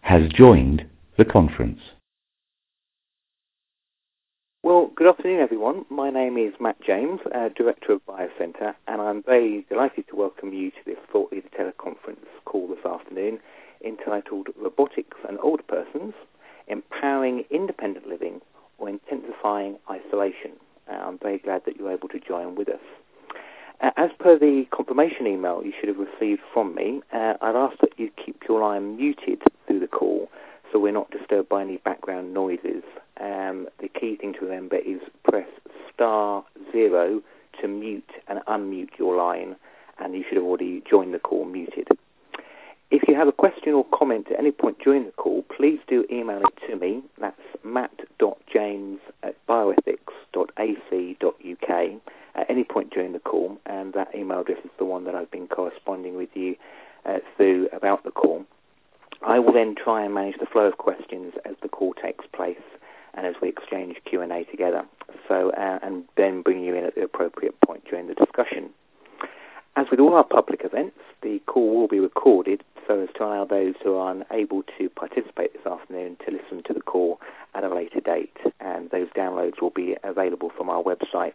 has joined the conference. Well, good afternoon, everyone. My name is Matt James, Director of BioCentre, and I'm very delighted to welcome you to this Thought Leader teleconference call this afternoon entitled Robotics and Older Persons, Empowering Independent Living or Intensifying Isolation. I'm very glad that you're able to join with us. As per the confirmation email you should have received from me, I've asked that you keep your line muted through the call so we're not disturbed by any background noises. The key thing to remember is press *0 to mute and unmute your line, and you should have already joined the call muted. If you have a question or comment at any point during the call, please do email it to me. That's matt.james@bioethics.ac.uk at any point during the call, and that email address is the one that I've been corresponding with you through about the call. I will then try and manage the flow of questions as the call takes place and as we exchange Q&A together, and then bring you in at the appropriate point during the discussion. As with all our public events, the call will be recorded so as to allow those who are unable to participate this afternoon to listen to the call at a later date, and those downloads will be available from our website,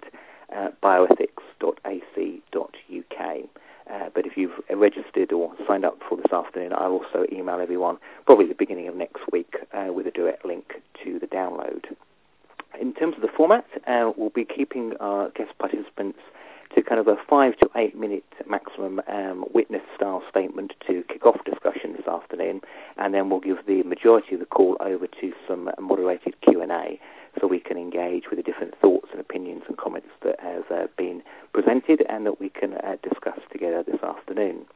bioethics.ac.uk. But if you've registered or signed up for this afternoon, I'll also email everyone, probably the beginning of next week, with a direct link to the download. In terms of the format, we'll be keeping our guest participants to kind of a 5 to 8 minute maximum witness-style statement to kick off discussion this afternoon, and then we'll give the majority of the call over to some moderated Q&A so we can engage with the different thoughts and opinions and comments that have been presented and that we can discuss together this afternoon.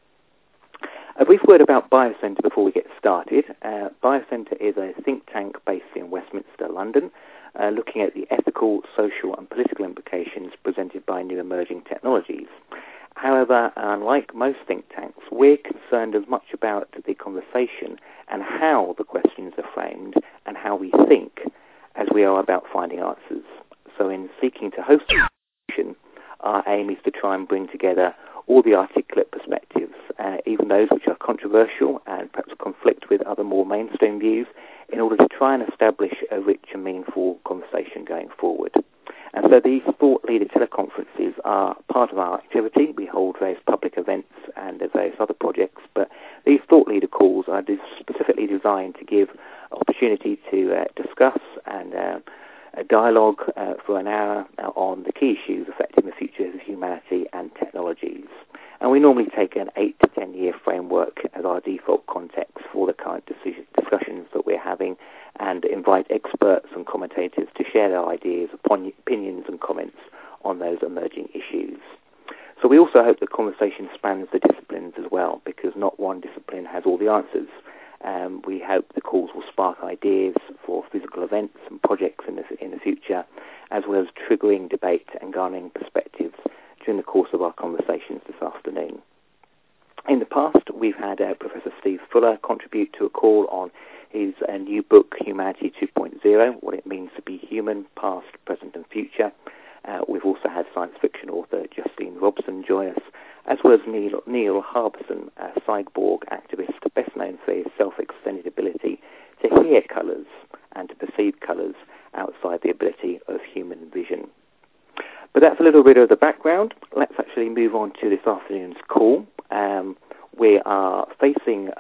A brief word about BioCentre before we get started. BioCentre is a think tank based in Westminster, London, looking at the ethical, social and political implications presented by new emerging technologies. However, unlike most think tanks, we're concerned as much about the conversation and how the questions are framed and how we think as we are about finding answers. So in seeking to host the discussion, our aim is to try and bring together all the articulate perspectives, even those which are controversial and perhaps conflict with other more mainstream views, in order to try and establish a rich and meaningful conversation going forward. And so these Thought Leader teleconferences are part of our activity. We hold various public events and various other projects, but these Thought Leader calls are specifically designed to give opportunity to discuss and a dialogue for an hour on the key issues affecting the future of humanity and technologies. And we normally take an 8 to 10 year framework as our default context for the current discussions that we're having, and invite experts and commentators to share their ideas, opinions and comments on those emerging issues. So we also hope the conversation spans the disciplines as well, because not one discipline has all the answers. We hope the calls will spark ideas for physical events and projects in the future, as well as triggering debate and garnering perspectives during the course of our conversations this afternoon. In the past, we've had Professor Steve Fuller contribute to a call on his new book, Humanity 2.0, What It Means to Be Human, Past, Present and Future. We've also had science fiction author Justine Robson join us, as well as Neil Harbison, a cyborg activist best known for his self-extended ability to hear colours and to perceive colours outside the ability of human vision. But that's a little bit of the background. Let's actually move on to this afternoon's call. We are facing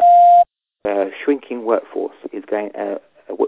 a shrinking workforce is going to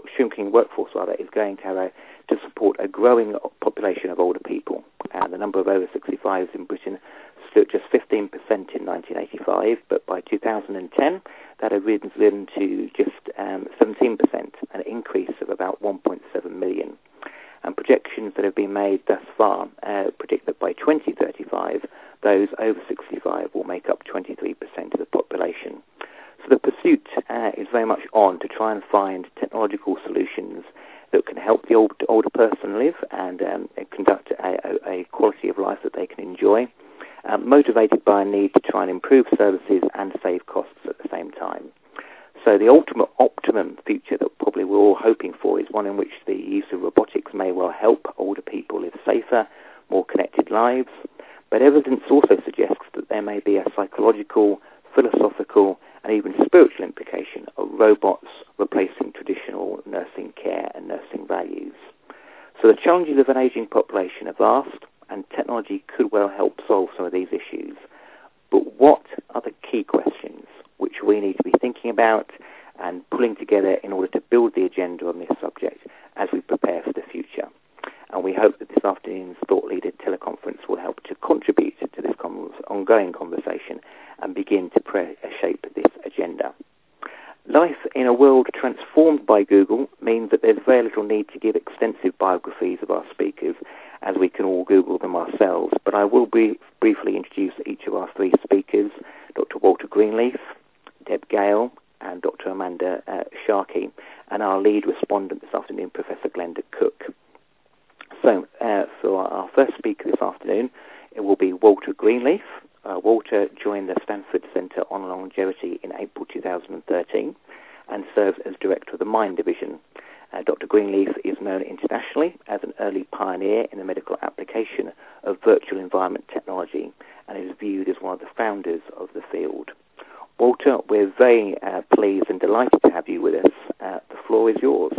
support a growing population of older people. The number of over 65s in Britain stood at just 15% in 1985, but by 2010 that had risen to just 17%, an increase of about 1.7 million. And projections that have been made thus far predict that by 2035, those over 65 will make up 23% of the population. So the pursuit is very much on to try and find technological solutions that can help the older person live and conduct a quality of life that they can enjoy, motivated by a need to try and improve services and save costs at the same time. So the optimum future that probably we're all hoping for is one in which the use of robotics may well help older people live safer, more connected lives, but evidence also suggests that there may be a psychological, philosophical and even spiritual implication of robots replacing traditional nursing care and nursing values. So the challenges of an ageing population are vast, and technology could well help solve some of these issues. But what are the key questions which we need to be thinking about and pulling together in order to build the agenda on this subject as we prepare for the future? And we hope that this afternoon's Thought Leader teleconference will help to contribute to this ongoing conversation and begin to shape this agenda. Life in a world transformed by Google means that there's very little need to give extensive biographies of our speakers, as we can all Google them ourselves, but I will briefly introduce each of our three speakers, Dr. Walter Greenleaf, Deb Gale, and Dr. Amanda Sharkey, and our lead respondent this afternoon, Professor Glenda Cook. So, for our first speaker this afternoon, it will be Walter Greenleaf. Walter joined the Stanford Center on Longevity in April 2013 and serves as director of the Mind Division. Dr. Greenleaf is known internationally as an early pioneer in the medical application of virtual environment technology and is viewed as one of the founders of the field. Walter, we're very pleased and delighted to have you with us. The floor is yours.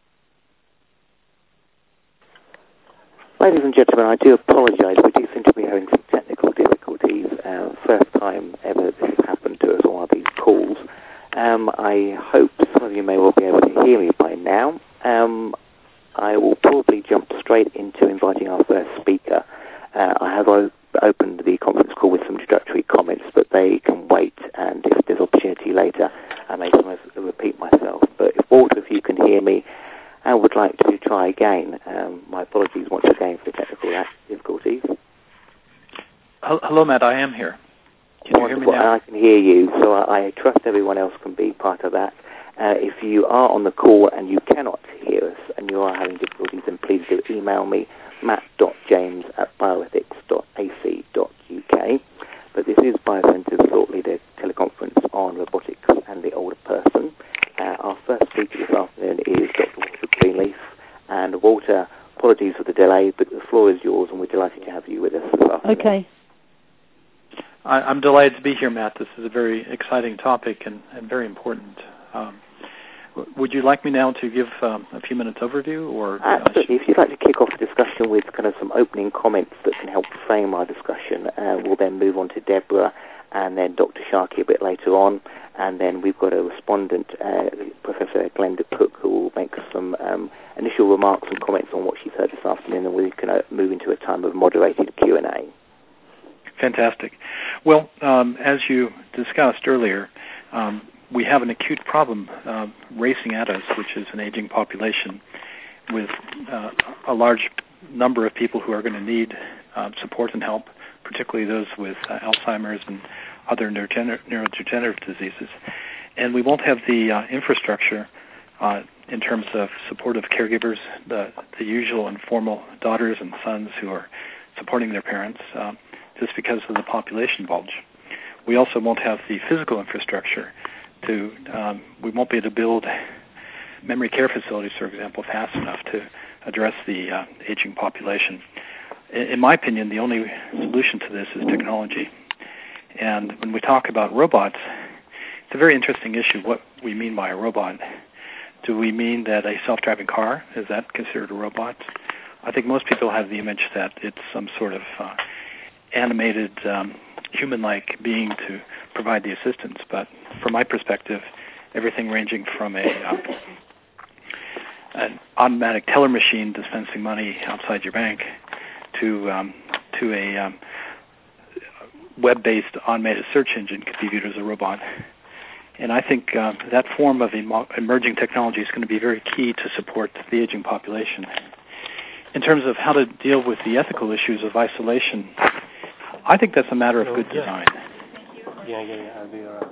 Ladies and gentlemen, I do apologise. We do seem to be having some technical difficulties. First time ever this has happened to us on one of these calls. I hope some of you may well be able to hear me by now. I will probably jump straight into inviting our first speaker. I have opened the conference call with some introductory comments, but they can wait, and if there's opportunity later, I may repeat myself. But if you can hear me, I would like to try again. My apologies once again for the technical difficulties. Hello, Matt. I am here. Can you hear me now? I can hear you, so I trust everyone else can be part of that. If you are on the call and you cannot hear us and you are having difficulties, then please do email me, matt.james@bioethics.ac.uk. But this is BioCenter's Thought Leader teleconference on robotics and the older person. Our first speaker this afternoon is Dr. Walter Greenleaf. And Walter, apologies for the delay, but the floor is yours, and we're delighted to have you with us this afternoon. Okay. I'm delighted to be here, Matt. This is a very exciting topic and very important. Would you like me now to give a few minutes overview? Or absolutely. If you'd like to kick off the discussion with kind of some opening comments that can help frame our discussion, we'll then move on to Deborah and then Dr. Sharkey a bit later on. And then we've got a respondent, Professor Glenda Cook, who will make some initial remarks and comments on what she's heard this afternoon, and we can move into a time of moderated Q&A. Fantastic. Well, as you discussed earlier, we have an acute problem racing at us, which is an aging population with a large number of people who are going to need support and help, particularly those with Alzheimer's and other neurodegenerative diseases. And we won't have the infrastructure in terms of supportive caregivers, the usual informal daughters and sons who are supporting their parents, just because of the population bulge. We also won't have the physical infrastructure we won't be able to build memory care facilities, for example, fast enough to address the aging population. In my opinion, the only solution to this is technology. And when we talk about robots, it's a very interesting issue what we mean by a robot. Do we mean that a self-driving car, is that considered a robot? I think most people have the image that it's some sort of animated, human-like being to provide the assistance. But from my perspective, everything ranging from an automatic teller machine dispensing money outside your bank to a web-based automated search engine could be viewed as a robot. And I think that form of emerging technology is going to be very key to support the aging population. In terms of how to deal with the ethical issues of isolation, I think that's a matter of good design. Yeah, I'll be around.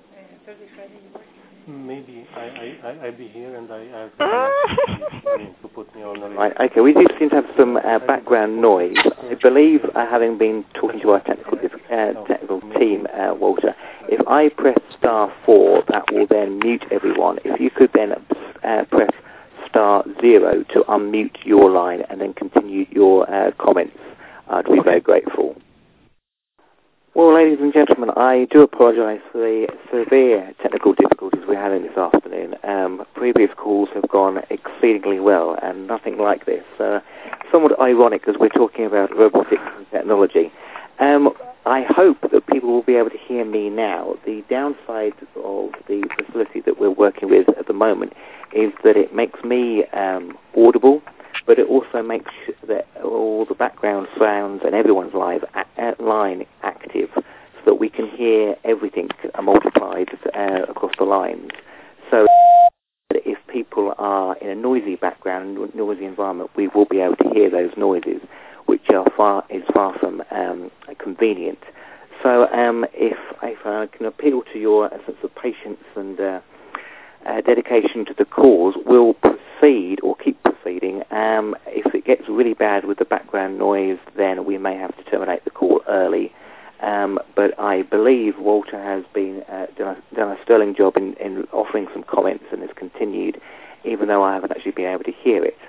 Maybe I'll be here and I to put me on the list. Right, okay, we do seem to have some background noise. I believe, having been talking to our technical team, Walter, if I press *4, that will then mute everyone. If you could then press *0 to unmute your line and then continue your comments, I'd be very grateful. Well, ladies and gentlemen, I do apologise for the severe technical difficulties we're having this afternoon. previous calls have gone exceedingly well, and nothing like this. Somewhat ironic as we're talking about robotics and technology. I hope that people will be able to hear me now. The downside of the facility that we're working with at the moment is that it makes me audible, but it also makes that all the background sounds and everyone's line active, so that we can hear everything multiplied across the lines. So if people are in a noisy background, noisy environment, we will be able to hear those noises, which is far from convenient. So if I can appeal to your sense of patience and dedication to the cause, we'll proceed or keep proceeding. If it gets really bad with the background noise, then we may have to terminate the call early. But I believe Walter has been done a sterling job in offering some comments and has continued, even though I haven't actually been able to hear it.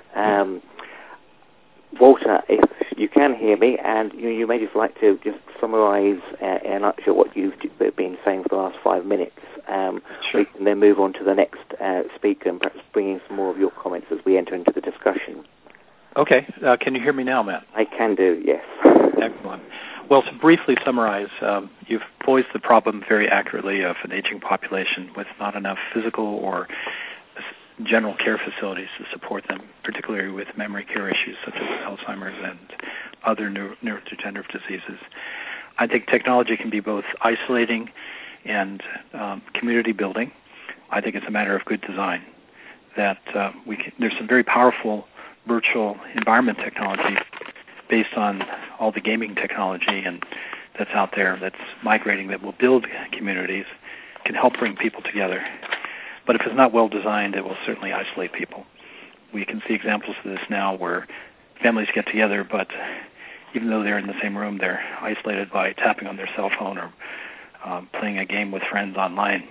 Walter, if you can hear me, and you may just like to just summarize in a nutshell what you've been saying for the last 5 minutes. Sure. We can then move on to the next speaker and perhaps bring in some more of your comments as we enter into the discussion. Okay. Can you hear me now, Matt? I can do, yes. Excellent. Well, to briefly summarize, you've posed the problem very accurately of an aging population with not enough physical or general care facilities to support them, particularly with memory care issues such as Alzheimer's and other neurodegenerative diseases. I think technology can be both isolating and community building. I think it's a matter of good design. That there's some very powerful virtual environment technology based on all the gaming technology and that's out there that's migrating that will build communities, can help bring people together. But if it's not well designed, it will certainly isolate people. We can see examples of this now where families get together, but even though they're in the same room, they're isolated by tapping on their cell phone or playing a game with friends online.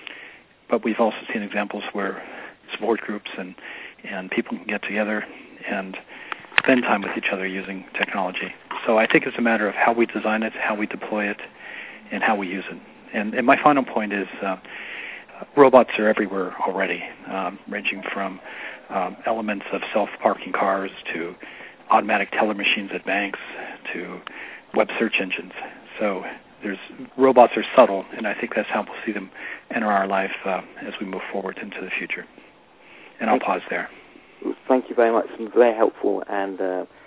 But we've also seen examples where support groups and people can get together and spend time with each other using technology. So I think it's a matter of how we design it, how we deploy it, and how we use it. And my final point is robots are everywhere already, ranging from elements of self-parking cars to automatic teller machines at banks to web search engines. So robots are subtle, and I think that's how we'll see them enter our life as we move forward into the future. And I'll pause there. Thank you very much. Some very helpful and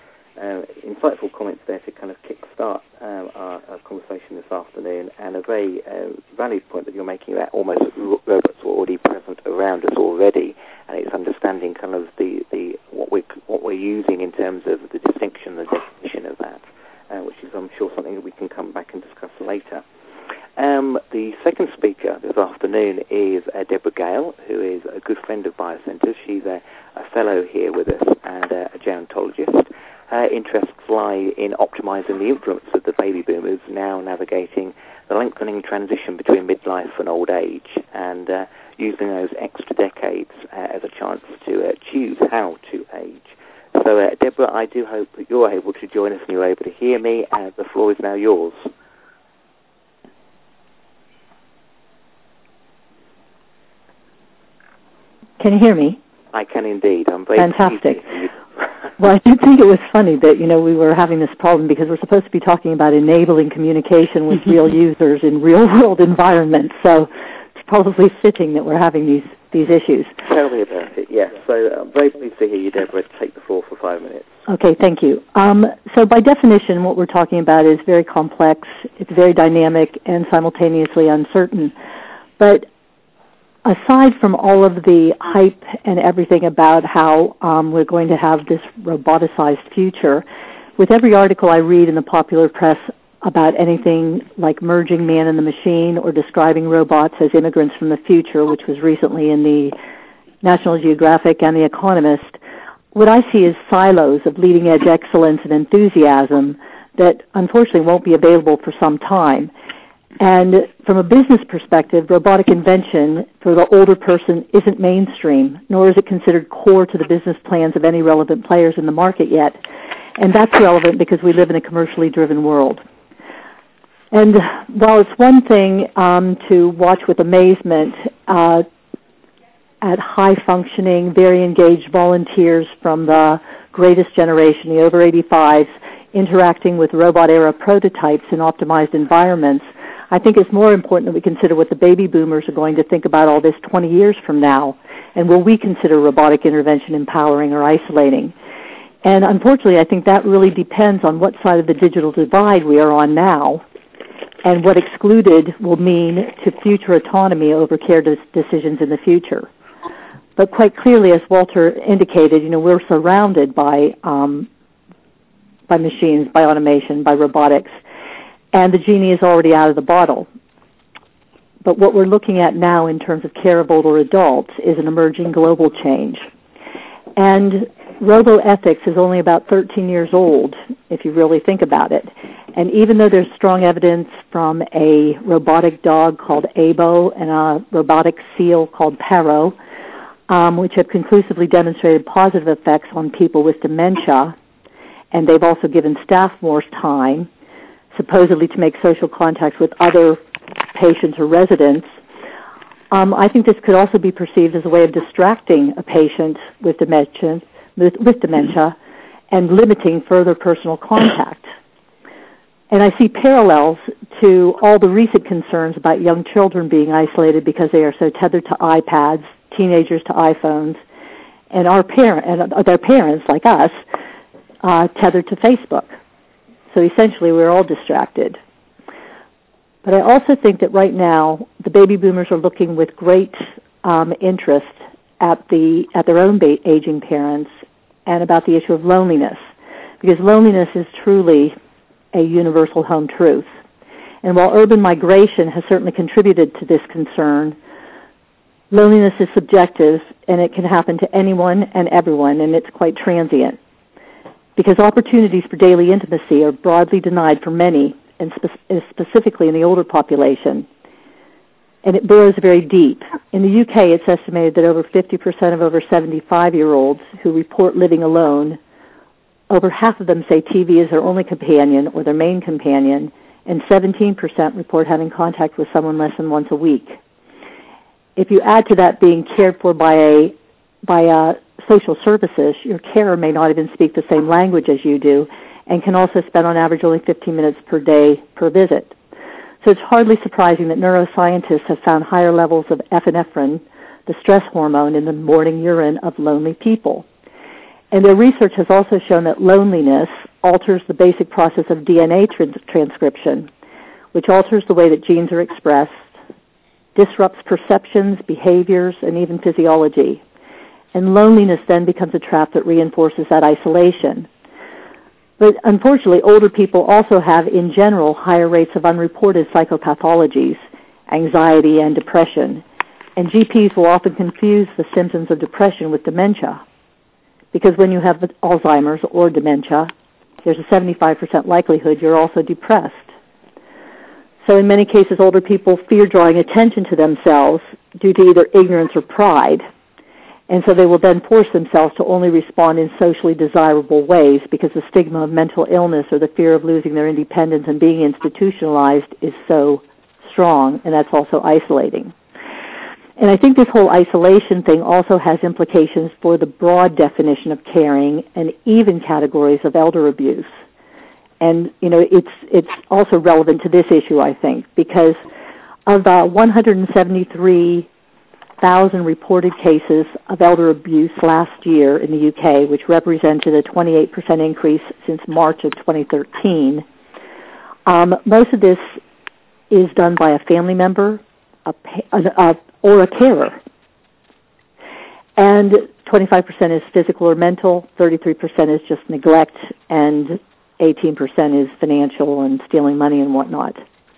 insightful comments there to kind of kickstart our conversation this afternoon, and a very valid point that you're making that almost robots are already present around us already, and it's understanding kind of the what we're using in terms of the distinction, the definition of that, which is, I'm sure, something that we can come back and discuss later. The second speaker this afternoon is Deborah Gale, who is a good friend of BioCentres. She's a fellow here with us and a gerontologist. Her interests lie in optimizing the influence of the baby boomers now navigating the lengthening transition between midlife and old age, and using those extra decades as a chance to choose how to age. So, Deborah, I do hope that you're able to join us and you're able to hear me. The floor is now yours. Can you hear me? I can indeed. I'm very fantastic. Well, I did think it was funny that, we were having this problem because we're supposed to be talking about enabling communication with real users in real-world environments. So it's probably fitting that we're having these issues. Tell me about it, yes. So I'm very pleased to hear you, Deborah. Take the floor for 5 minutes. Okay, thank you. So by definition, what we're talking about is very complex, it's very dynamic, and simultaneously uncertain. But aside from all of the hype and everything about how we're going to have this roboticized future, with every article I read in the popular press about anything like merging man and the machine or describing robots as immigrants from the future, which was recently in the National Geographic and The Economist, what I see is silos of leading-edge excellence and enthusiasm that unfortunately won't be available for some time. And from a business perspective, robotic invention for the older person isn't mainstream, nor is it considered core to the business plans of any relevant players in the market yet. And that's relevant because we live in a commercially driven world. And while it's one thing to watch with amazement at high-functioning, very engaged volunteers from the greatest generation, the over 85s, interacting with robot-era prototypes in optimized environments, I think it's more important that we consider what the baby boomers are going to think about all this 20 years from now, and will we consider robotic intervention empowering or isolating? And unfortunately, I think that really depends on what side of the digital divide we are on now, and what excluded will mean to future autonomy over care decisions in the future. But quite clearly, as Walter indicated, we're surrounded by machines, by automation, by robotics, and the genie is already out of the bottle. But what we're looking at now in terms of care of older adults is an emerging global change. And roboethics is only about 13 years old, if you really think about it. And even though there's strong evidence from a robotic dog called Abo and a robotic seal called Paro, which have conclusively demonstrated positive effects on people with dementia, and they've also given staff more time, supposedly to make social contacts with other patients or residents, I think this could also be perceived as a way of distracting a patient with dementia and limiting further personal contact. And I see parallels to all the recent concerns about young children being isolated because they are so tethered to iPads, teenagers to iPhones, and their parents, like us, tethered to Facebook. So essentially, we're all distracted. But I also think that right now, the baby boomers are looking with great interest at their own aging parents and about the issue of loneliness, because loneliness is truly a universal home truth. And while urban migration has certainly contributed to this concern, loneliness is subjective, and it can happen to anyone and everyone, and it's quite transient, because opportunities for daily intimacy are broadly denied for many, and specifically in the older population. And it burrows very deep. In the UK, it's estimated that over 50% of over 75-year-olds who report living alone, over half of them say TV is their only companion or their main companion, and 17% report having contact with someone less than once a week. If you add to that being cared for by social services, your carer may not even speak the same language as you do, and can also spend on average only 15 minutes per day per visit. So it's hardly surprising that neuroscientists have found higher levels of epinephrine, the stress hormone, in the morning urine of lonely people. And their research has also shown that loneliness alters the basic process of DNA transcription, which alters the way that genes are expressed, disrupts perceptions, behaviors, and even physiology. And loneliness then becomes a trap that reinforces that isolation. But unfortunately, older people also have, in general, higher rates of unreported psychopathologies, anxiety and depression. And GPs will often confuse the symptoms of depression with dementia, because when you have Alzheimer's or dementia, there's a 75% likelihood you're also depressed. So in many cases, older people fear drawing attention to themselves due to either ignorance or pride. And so they will then force themselves to only respond in socially desirable ways because the stigma of mental illness or the fear of losing their independence and being institutionalized is so strong, and that's also isolating. And I think this whole isolation thing also has implications for the broad definition of caring and even categories of elder abuse. And, it's also relevant to this issue, I think, because of the 173,000 reported cases of elder abuse last year in the UK, which represented a 28% increase since March of 2013, most of this is done by a family member or a carer. And 25% is physical or mental, 33% is just neglect, and 18% is financial and stealing money and whatnot.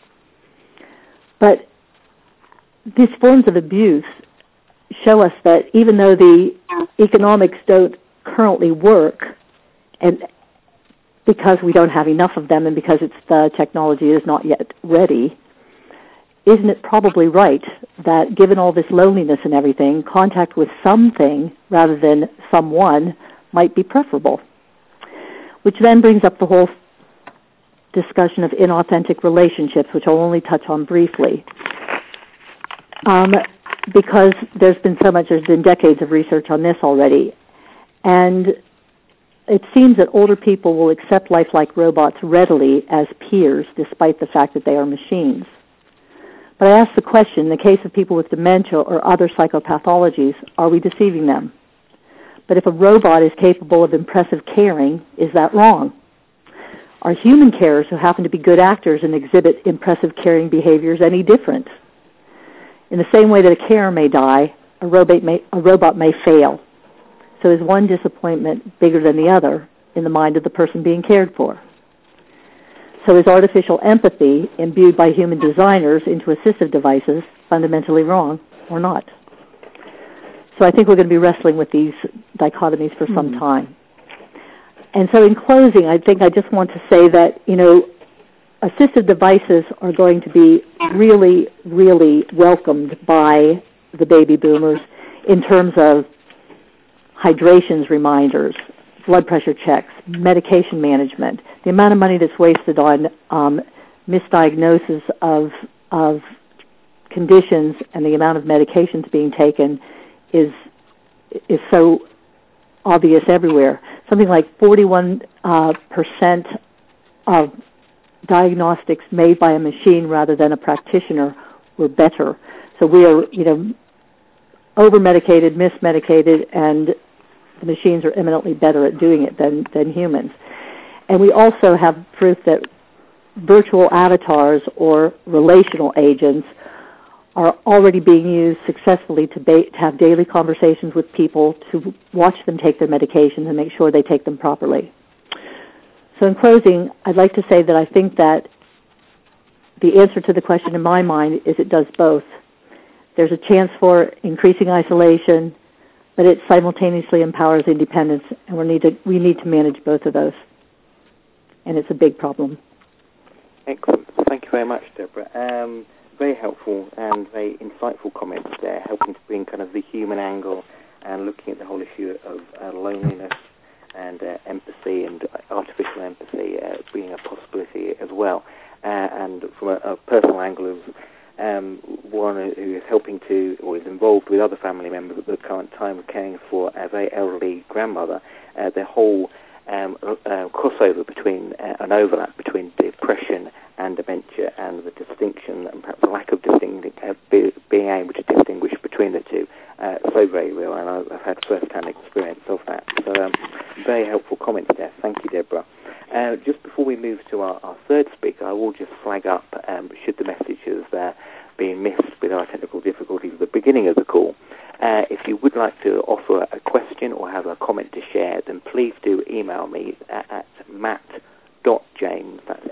But these forms of abuse show us that even though the economics don't currently work, and because we don't have enough of them and because the technology is not yet ready, isn't it probably right that given all this loneliness and everything, contact with something rather than someone might be preferable? Which then brings up the whole discussion of inauthentic relationships, which I'll only touch on briefly. because there's been decades of research on this already. And it seems that older people will accept lifelike robots readily as peers, despite the fact that they are machines. But I ask the question, in the case of people with dementia or other psychopathologies, are we deceiving them? But if a robot is capable of impressive caring, is that wrong? Are human carers who happen to be good actors and exhibit impressive caring behaviors any different? In the same way that a carer may die, a robot may fail. So is one disappointment bigger than the other in the mind of the person being cared for? So is artificial empathy imbued by human designers into assistive devices fundamentally wrong or not? So I think we're going to be wrestling with these dichotomies for some time. And so in closing, I think I just want to say that, assistive devices are going to be really, really welcomed by the baby boomers in terms of hydrations reminders, blood pressure checks, medication management. The amount of money that's wasted on misdiagnosis of conditions and the amount of medications being taken is so obvious everywhere. Something like 41% of diagnostics made by a machine rather than a practitioner were better. So we are, over-medicated, mismedicated, and the machines are eminently better at doing it than humans. And we also have proof that virtual avatars or relational agents are already being used successfully to have daily conversations with people, to watch them take their medications and make sure they take them properly. So in closing, I'd like to say that I think that the answer to the question in my mind is it does both. There's a chance for increasing isolation, but it simultaneously empowers independence, and we need to manage both of those. And it's a big problem. Excellent. Thank you very much, Deborah. Very helpful and very insightful comments there, helping to bring kind of the human angle and looking at the whole issue of loneliness and empathy and artificial empathy being a possibility as well. And from a personal angle of one who is helping to, or is involved with other family members at the current time of caring for a very elderly grandmother, the whole crossover between an overlap between depression and dementia, and the distinction and perhaps the lack of being able to distinguish between the two, so very real, and I've had first-hand experience of that. So very helpful comments there. Thank you, Deborah. Just before we move to our third speaker, I will just flag up, should the messages being missed with our technical difficulties at the beginning of the call, if you would like to offer a question or have a comment to share, then please do email me at matt.james, that's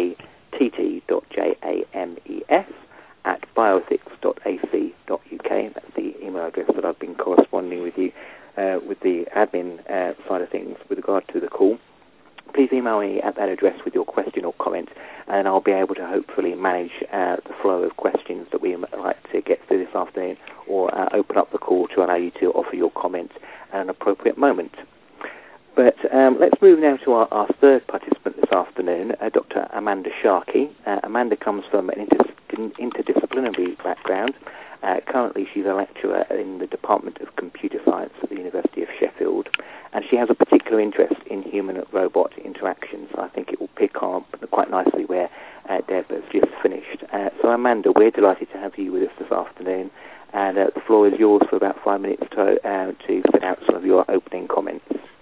matt.james, at bioethics.ac.uk. That's the email address that I've been corresponding with you with the admin side of things with regard to the call. Please email me at that address with your question or comment, and I'll be able to hopefully manage the flow of questions that we might like to get through this afternoon, or open up the call to allow you to offer your comments at an appropriate moment. But let's move now to our third participant this afternoon, Dr. Amanda Sharkey. Amanda comes from an interdisciplinary background. Currently, she's a lecturer in the Department of Computer Science at the University of Sheffield, and she has a particular interest in human-robot interactions. I think it will pick up quite nicely where Deb has just finished. So, Amanda, we're delighted to have you with us this afternoon, and the floor is yours for about 5 minutes to fit out some of your opening comments.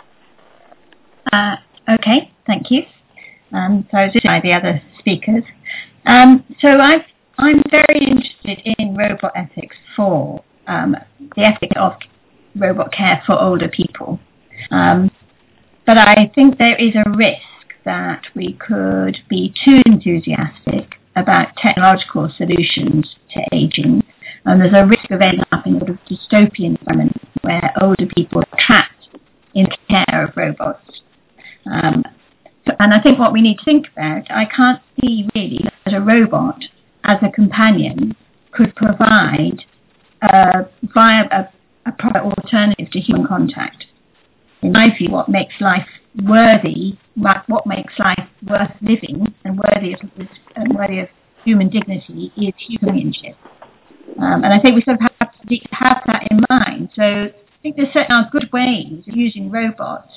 Okay, thank you. So I was just by the other speakers. So I'm very interested in robot ethics for the ethics of robot care for older people. But I think there is a risk that we could be too enthusiastic about technological solutions to aging. And there's a risk of ending up in a sort of dystopian environment where older people are trapped in the care of robots. And I think what we need to think about, I can't see really that a robot as a companion could provide via a proper alternative to human contact. In my view, what makes life worthy, what makes life worth living and worthy of human dignity is human companionship. And I think we sort of have to need to have that in mind. So I think there certainly are good ways of using robots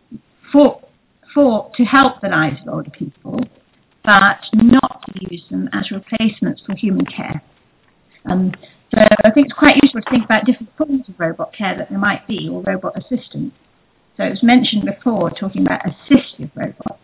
to help the lives of older people, but not to use them as replacements for human care. So I think it's quite useful to think about different forms of robot care that there might be, or robot assistance. So it was mentioned before, talking about assistive robots.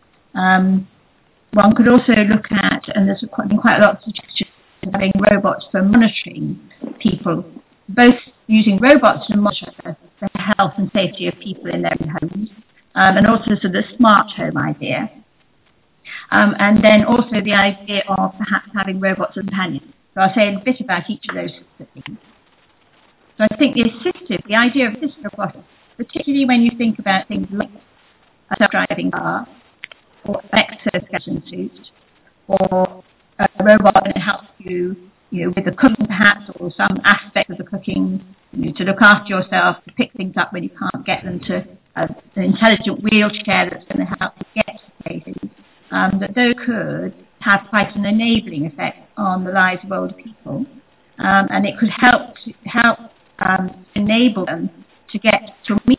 One could also look at, and there's been quite a lot of suggestions of having robots for monitoring people, both using robots to monitor the health and safety of people in their homes, and also sort of the smart home idea. And then also the idea of perhaps having robots as companions. So I'll say a bit about each of those things. So I think the idea of assistive robotics, particularly when you think about things like a self-driving car, or an exoskeleton suit, or a robot that helps you, with the cooking perhaps, or some aspect of the cooking, to look after yourself, to pick things up when you can't get them, to an intelligent wheelchair that's going to help you get to places. That those could have quite an enabling effect on the lives of older people, and it could help enable them to get to meet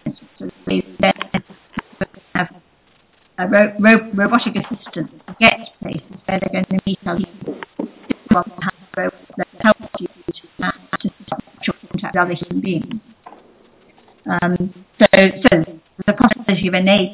have a robotic assistant to get to places where they're going to meet other people. Have a robot that helps you to contact other human beings. So the possibility of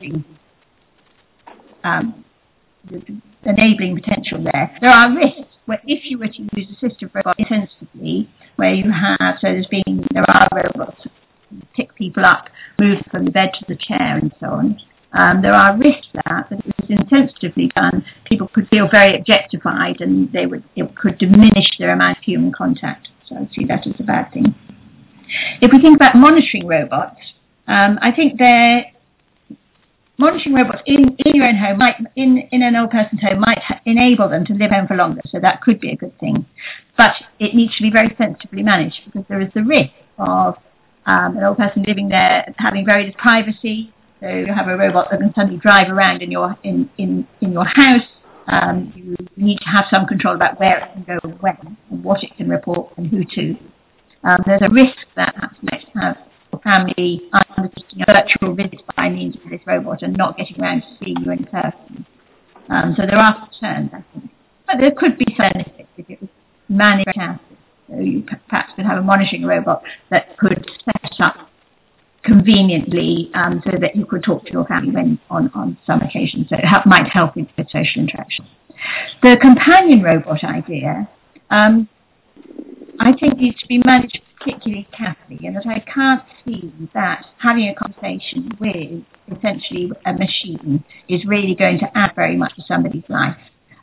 enabling potential there. There are risks where if you were to use assistive robots intensively, where there are robots that pick people up, move from the bed to the chair and so on. There are risks that if it was insensitively done, people could feel very objectified and it could diminish their amount of human contact. So I see that as a bad thing. If we think about monitoring robots, I think monitoring robots in your own home, in an old person's home, might enable them to live home for longer. So that could be a good thing. But it needs to be very sensitively managed, because there is the risk of an old person living there having very little privacy. So you have a robot that can suddenly drive around in your house. You need to have some control about where it can go and when, and what it can report and who to. There's a risk that perhaps might have your family undertaking a virtual visit by means of this robot and not getting around to seeing you in person. So there are concerns, I think. But there could be some benefits if it was managed carefully. So you perhaps could have a monitoring robot that could set up conveniently so that you could talk to your family when on some occasions. So it might help with the social interaction. The companion robot idea, I think, needs to be managed particularly carefully, and that I can't see that having a conversation with essentially a machine is really going to add very much to somebody's life.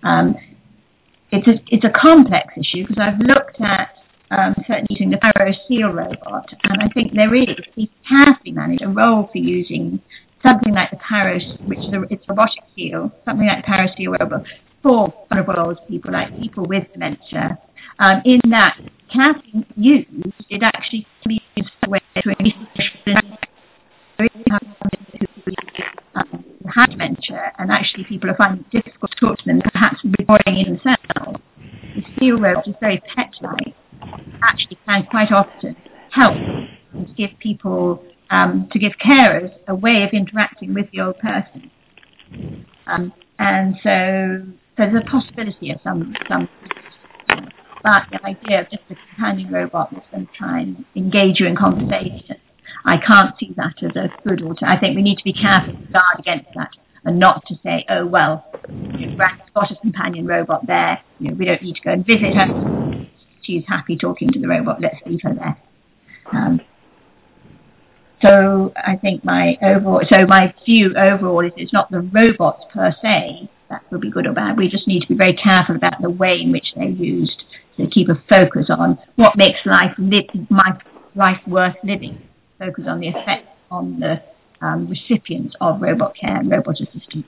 It's a complex issue, because I've looked at certainly using the ParaSeal robot, and I think there is, if carefully managed, a role for using something like the it's a robotic seal, something like the ParaSeal robot for vulnerable old people, like people with dementia, in that carefully used, it actually can be used for ways to increase have dementia, and actually people are finding it difficult to talk to them, perhaps recording in themselves. The seal robot is very pet-like, actually can quite often help to give people, to give carers a way of interacting with the old person. And so there's a possibility of some, but the idea of just a companion robot that's going to try and engage you in conversation, I can't see that as a good alternative. I think we need to be careful to guard against that, and not to say, oh, well, Brand's got a companion robot there, we don't need to go and visit her. She's happy talking to the robot, let's leave her there. So I think my view overall is it's not the robots per se that will be good or bad. We just need to be very careful about the way in which they're used, to keep a focus on what makes life worth living. Focus on the effect on the recipients of robot care and robot assistance.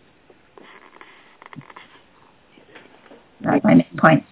That's my main point.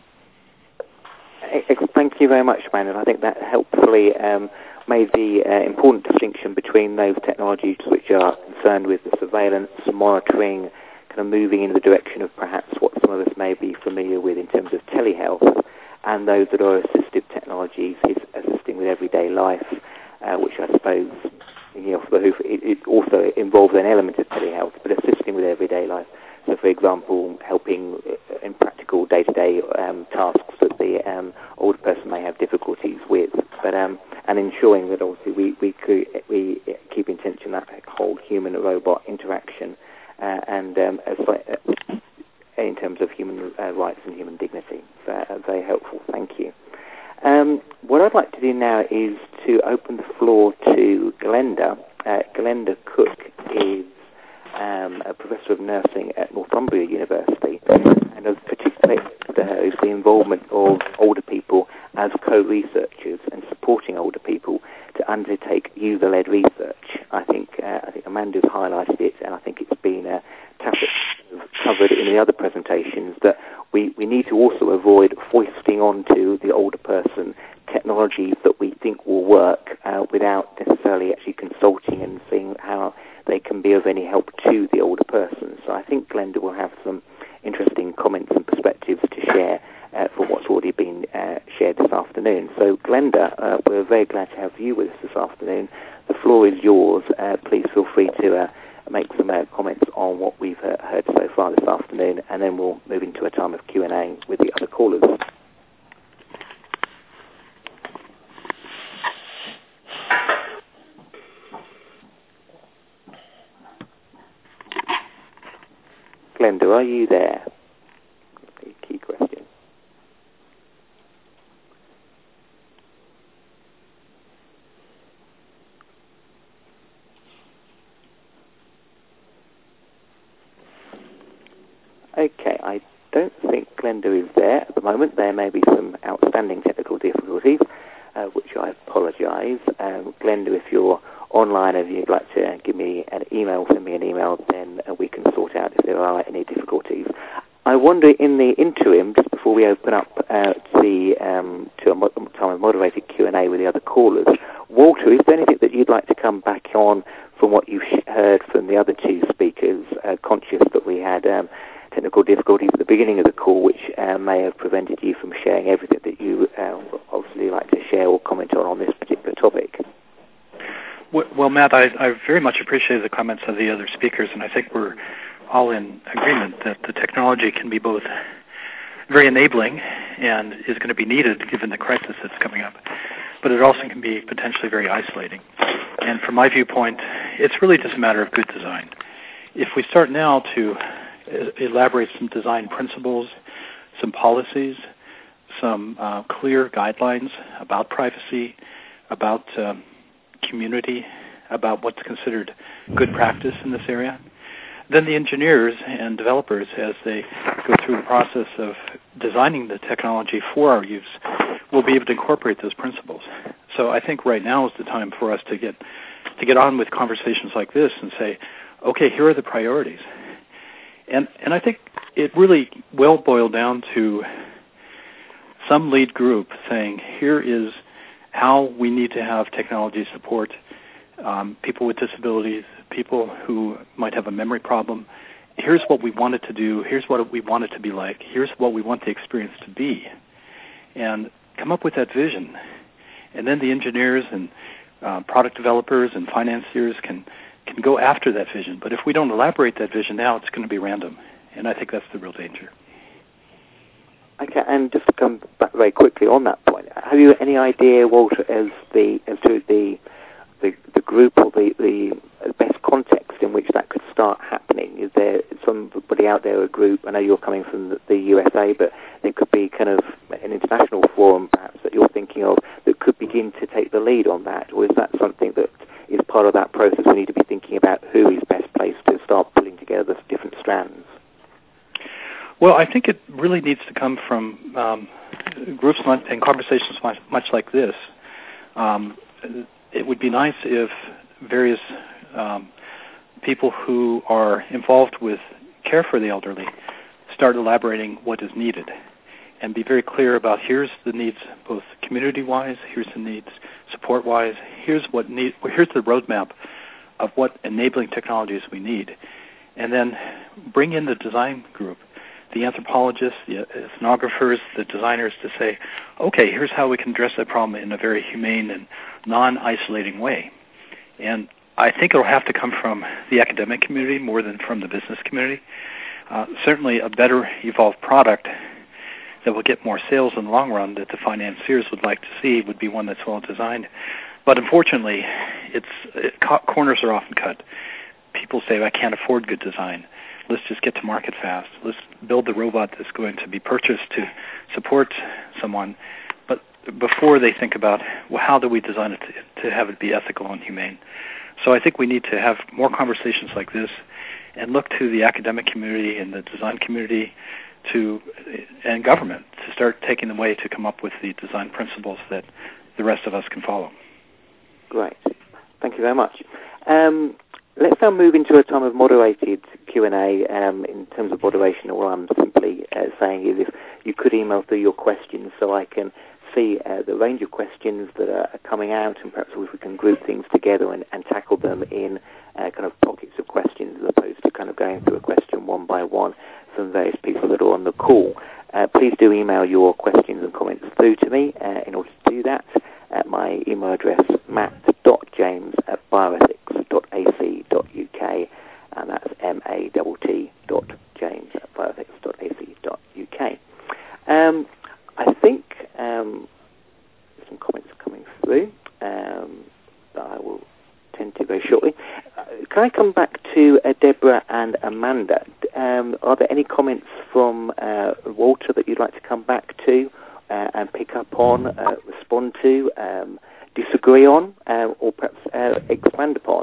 Thank you very much, Brandon. I think that helpfully made the important distinction between those technologies which are concerned with the surveillance, monitoring, kind of moving in the direction of perhaps what some of us may be familiar with in terms of telehealth, and those that are assistive technologies, is with everyday life, which I suppose, it also involves an element of telehealth, but assisting with everyday life. So, for example, helping in practical day-to-day tasks that the older person may have difficulties with, but and ensuring that obviously we keep in tension that whole human-robot interaction, and in terms of human rights and human dignity. Very helpful. Thank you. What I'd like to do now is to open the floor to Glenda. Glenda Cook is a professor of nursing at Northumbria University, and of particular to her is the involvement of older people as co-researchers and supporting older people to undertake user-led research. I think Amanda's highlighted it, and I think it's been covered in the other presentations, that we need to also avoid foisting onto the older person technologies that we think will work without necessarily actually consulting and seeing how they can be of any help to the older person. So I think Glenda will have some interesting comments and perspectives to share for what's already been shared this afternoon. So Glenda, we're very glad to have you with us this afternoon. The floor is yours. Please feel free to make some comments on what we've heard so far this afternoon, and then we'll move into a time of Q&A with the other callers. Glenda, are you there? Key question. Okay, I don't think Glenda is there at the moment. There may be some outstanding technical difficulties, which I apologise. Glenda, if you're online and you'd like to give me an email, send me an email, then we can sort out if there are any difficulties. I wonder, in the interim, just before we open up to a time of moderated Q&A with the other callers, Walter, is there anything that you'd like to come back on from what you've heard from the other two speakers, conscious that we had technical difficulties at the beginning of the call, which may have prevented you from sharing everything that you obviously like to share or comment on this particular topic? Well, Matt, I very much appreciate the comments of the other speakers, and I think we're all in agreement that the technology can be both very enabling and is going to be needed given the crisis that's coming up, but it also can be potentially very isolating. And from my viewpoint, it's really just a matter of good design. If we start now to elaborate some design principles, some policies, some clear guidelines about privacy, about community, about what's considered good practice in this area, then the engineers and developers, as they go through the process of designing the technology for our use, will be able to incorporate those principles. So I think right now is the time for us to get on with conversations like this and say, okay, here are the priorities. And I think it really will boil down to some lead group saying, here is how we need to have technology support people with disabilities, people who might have a memory problem. Here's what we want it to do. Here's what we want it to be like. Here's what we want the experience to be. And come up with that vision. And then the engineers and product developers and financiers can go after that vision. But if we don't elaborate that vision now, it's going to be random. And I think that's the real danger. Okay, and just to come back very quickly on that point, have you any idea, Walter, as to the group or the best context in which that could start happening? Is there somebody out there, a group? I know you're coming from the USA, but there could be kind of an international forum, perhaps, that you're thinking of that could begin to take the lead on that, or is that something that is part of that process? We need to be thinking about who is best placed to start pulling together different strands. Well, I think it really needs to come from groups and conversations much like this. It would be nice if various people who are involved with care for the elderly start elaborating what is needed and be very clear about here's the needs both community-wise, here's the needs support-wise, here's the roadmap of what enabling technologies we need. And then bring in the design group the anthropologists, the ethnographers, the designers to say, okay, here's how we can address that problem in a very humane and non-isolating way. And I think it'll have to come from the academic community more than from the business community. Certainly a better evolved product that will get more sales in the long run that the financiers would like to see would be one that's well designed. But unfortunately, corners are often cut. People say, I can't afford good design. Let's just get to market fast. Let's build the robot that's going to be purchased to support someone. But before they think about, well, how do we design it to have it be ethical and humane? So I think we need to have more conversations like this and look to the academic community and the design community and government to start taking the way to come up with the design principles that the rest of us can follow. Great. Thank you very much. Let's now move into a time of moderated Q&A. In terms of moderation, all I'm simply saying is if you could email through your questions so I can see the range of questions that are coming out, and perhaps if we can group things together and tackle them in kind of pockets of questions as opposed to kind of going through a question one by one from various people that are on the call. Please do email your questions and comments through to me. In order to do that, my email address, matt.james@bioethics.ac.uk, and that's matt.james@bioethics.ac.uk. I think some comments are coming through that I will tend to very shortly. Can I come back to Deborah and Amanda? Are there any comments from Walter that you'd like to come back to and pick up on, respond to, disagree on, or perhaps expand upon?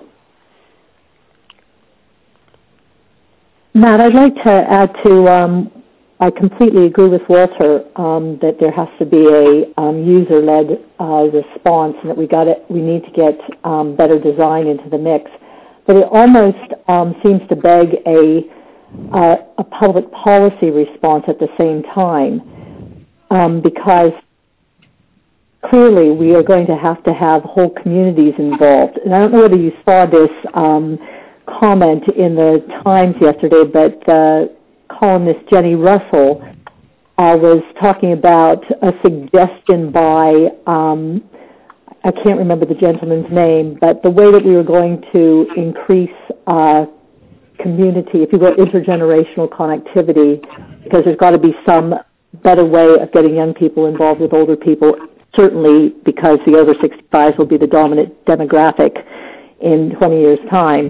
Matt, I'd like to add to, I completely agree with Walter that there has to be a user-led response, and that we need to get better design into the mix. But it almost seems to beg a public policy response at the same time, because clearly we are going to have whole communities involved. And I don't know whether you saw this comment in the Times yesterday, but columnist Jenny Russell was talking about a suggestion by, I can't remember the gentleman's name, but the way that we were going to increase community, if you will, intergenerational connectivity, because there's got to be some better way of getting young people involved with older people, certainly because the over 65s will be the dominant demographic in 20 years' time,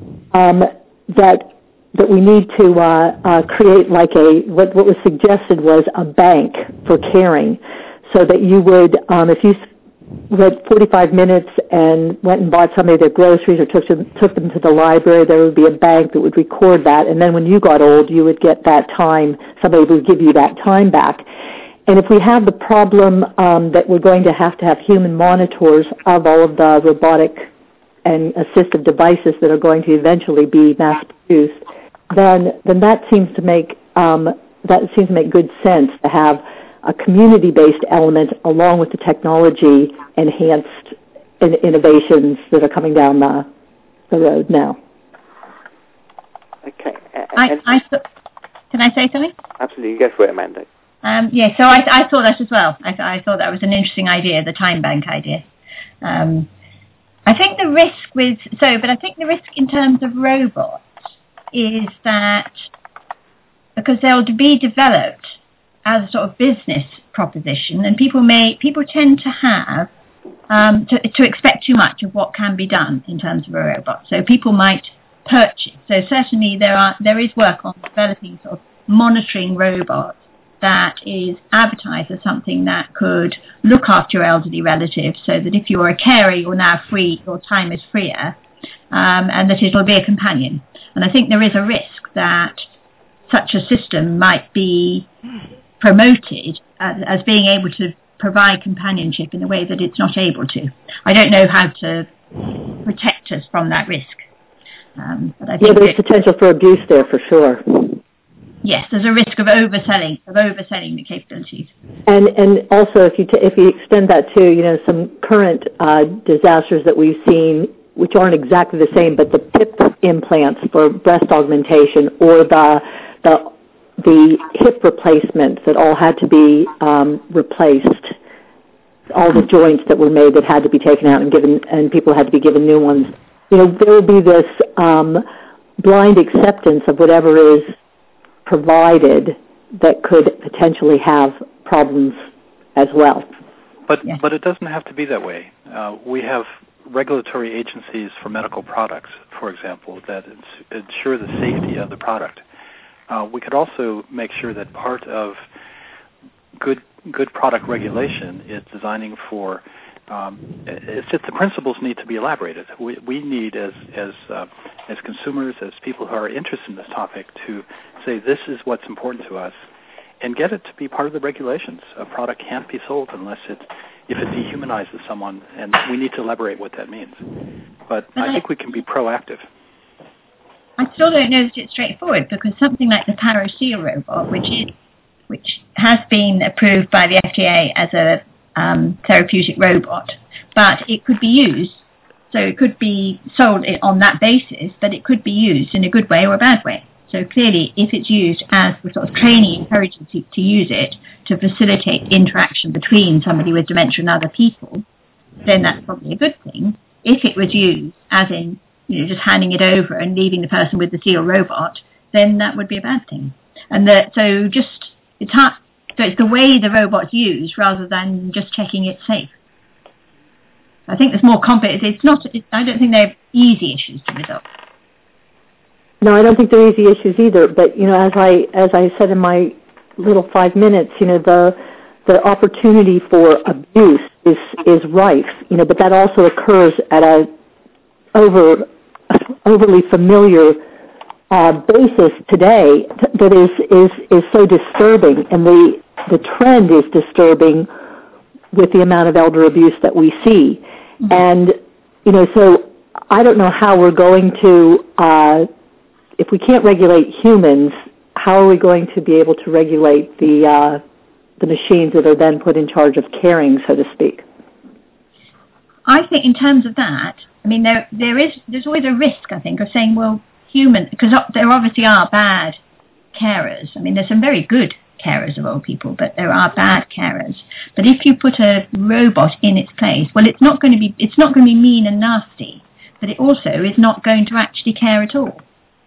that we need to create like what was suggested was a bank for caring, so that you would, if you read 45 minutes and went and bought somebody their groceries or took them to the library, there would be a bank that would record that, and then when you got old, you would get that time, somebody would give you that time back. And if we have the problem that we're going to have human monitors of all of the robotic and assistive devices that are going to eventually be mass-produced, then that seems to make good sense to have a community-based element along with the technology-enhanced innovations that are coming down the road now. Okay. Can I say something? Absolutely. You go for it, Amanda. So I thought that as well. I thought that was an interesting idea, the time bank idea. I think the risk in terms of robots is that because they'll be developed as a sort of business proposition, and people tend to have to expect too much of what can be done in terms of a robot. So people might purchase. So certainly there is work on developing sort of monitoring robots that is advertised as something that could look after your elderly relatives, so that if you're a carer, you're now free, your time is freer, and that it'll be a companion. And I think there is a risk that such a system might be promoted as being able to provide companionship in a way that it's not able to. I don't know how to protect us from that risk. But I think there's potential for abuse there for sure. Yes, there's a risk of overselling the capabilities. And also, if you extend that to some current disasters that we've seen, which aren't exactly the same, but the PIP implants for breast augmentation, or the the hip replacements that all had to be replaced, all the joints that were made that had to be taken out and people had to be given new ones. There will be this blind acceptance of whatever is provided that could potentially have problems as well. But it doesn't have to be that way. We have regulatory agencies for medical products, for example, that ensure the safety of the product. We could also make sure that part of good product regulation is designing for. It's just the principles need to be elaborated. We need, as consumers, as people who are interested in this topic, to say this is what's important to us, and get it to be part of the regulations. A product can't be sold unless if it dehumanizes someone, and we need to elaborate what that means. But I think we can be proactive. I still don't know that it's straightforward, because something like the Paraseal robot, which has been approved by the FDA as a therapeutic robot, but it could be used, so it could be sold on that basis, but it could be used in a good way or a bad way. So clearly, if it's used as the sort of training encourages you to use it to facilitate interaction between somebody with dementia and other people, then that's probably a good thing. If it was used as in, just handing it over and leaving the person with the Seal robot, then that would be a bad thing. And it's hard. So it's the way the robot's used rather than just checking it's safe. I think there's more complicated. I don't think they're easy issues to resolve. No, I don't think they're easy issues either. But as I said in my little 5 minutes, the opportunity for abuse is rife. But that also occurs at a overly familiar basis today that is so disturbing, and the trend is disturbing with the amount of elder abuse that we see. Mm-hmm. And so I don't know how we're going to, if we can't regulate humans, how are we going to be able to regulate the machines that are then put in charge of caring, so to speak? I think in terms of that, there's always a risk, I think, of saying, well, human, because there obviously are bad carers. There's some very good carers of old people, but there are bad carers. But if you put a robot in its place, well, it's not going to be mean and nasty, but it also is not going to actually care at all.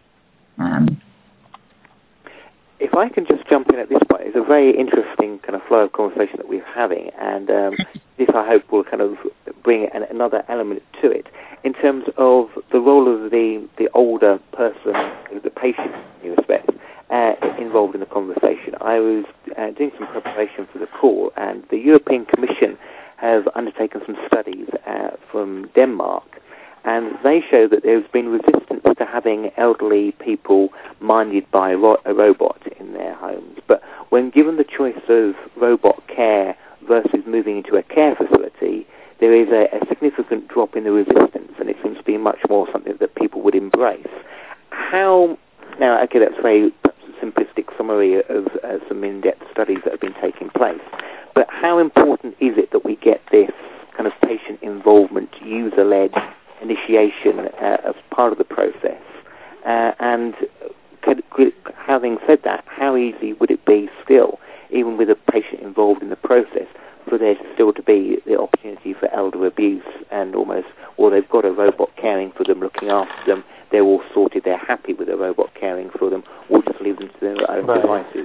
If I can just jump in at this point, it's a very interesting kind of flow of conversation that we're having, and this I hope will kind of bring another element to it in terms of the role of the older person, the patient, in respect, involved in the conversation. I was doing some preparation for the call, and the European Commission have undertaken some studies from Denmark, and they show that there's been resistance to having elderly people minded by a robot in their homes. But when given the choice of robot care versus moving into a care facility, there is a significant drop in the resistance, and it seems to be much more something that people would embrace. Now, okay, that's a very simplistic summary of some in-depth studies that have been taking place, but how important is it that we get this kind of patient involvement, user-led initiation as part of the process? And having said that, how easy would it be still, even with a patient involved in the process, for there still to be the opportunity for elder abuse and they've got a robot caring for them, looking after them, they're all sorted, they're happy with a robot caring for them, or just leave them to their own devices?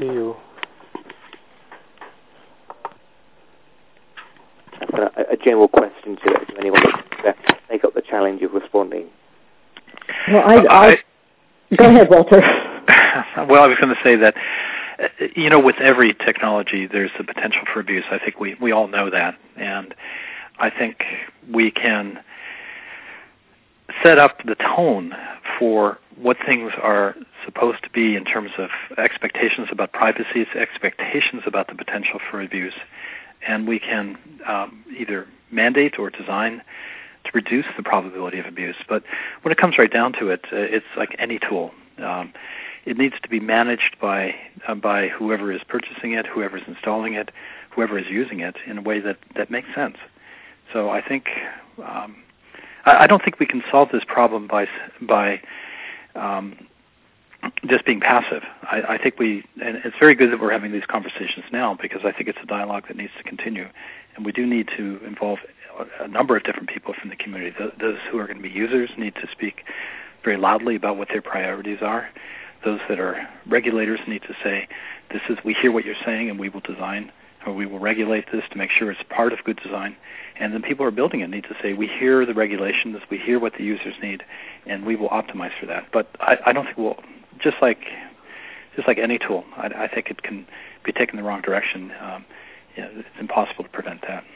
A general question to anyone to take up the challenge of responding. Well, go ahead, Walter. Well, I was going to say that, with every technology, there's the potential for abuse. I think we all know that. And I think we can set up the tone for what things are supposed to be in terms of expectations about privacy, expectations about the potential for abuse. And we can either mandate or design to reduce the probability of abuse. But when it comes right down to it, it's like any tool. It needs to be managed by whoever is purchasing it, whoever is installing it, whoever is using it in a way that makes sense. So I think I don't think we can solve this problem by just being passive. I think and it's very good that we're having these conversations now, because I think it's a dialogue that needs to continue, and we do need to involve a number of different people from the community. Those who are going to be users need to speak very loudly about what their priorities are. Those that are regulators need to say, we hear what you're saying, and we will design, or we will regulate this to make sure it's part of good design. And then people who are building it need to say, we hear the regulations, we hear what the users need, and we will optimize for that. But I don't think we'll, just like any tool, I think it can be taken the wrong direction. It's impossible to prevent that.